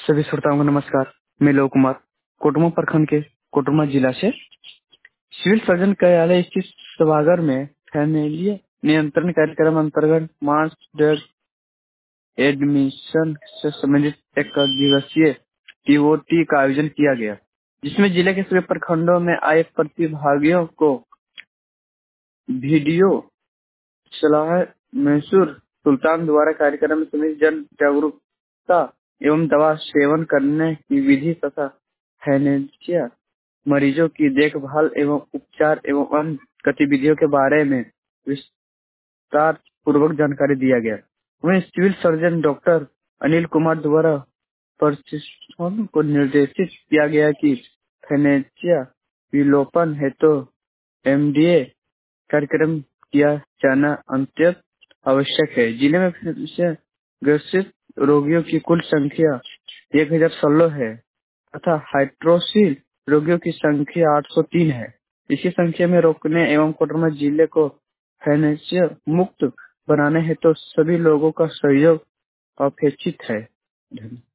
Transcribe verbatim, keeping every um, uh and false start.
सभी श्रोताओं को नमस्कार। मैं लोक कुमार कोटमा प्रखंड के कोटरमा जिला से सिविल सर्जन कार्यालय स्थित सभागार में फैमिली नियंत्रण कार्यक्रम अंतर्गत मार्च डेट एडमिशन से संबंधित एक दिवसीय टीओटी का आयोजन किया गया, जिसमें जिले के सभी प्रखंडों में आए प्रतिभागियों को वीडियो सलाह मैसूर सुल्तान द्वारा कार्यक्रम में सभी जन जागरूकता एवं दवा सेवन करने की विधि तथा हैनेजिया मरीजों की देखभाल एवं उपचार एवं अन्य गतिविधियों के बारे में विस्तार पूर्वक जानकारी दिया गया। वहीं civil surgeon doctor Anil Kumar द्वारा प्रशिक्षण को निर्देशित किया गया कि हैनेजिया विलोपन हेतु एमडीए कार्यक्रम किया जाना अत्यंत आवश्यक है। जिले में फिर से ग्रसित रोगियों की कुल संख्या एक हजार सोलह है तथा हाइड्रोसिल रोगियों की संख्या आठ सौ तीन है। इसी संख्या में रोकने एवं कोडरमा जिले को हैनेजिया मुक्त बनाने हेतु तो सभी लोगों का सहयोग अपेक्षित है। धन्यवाद।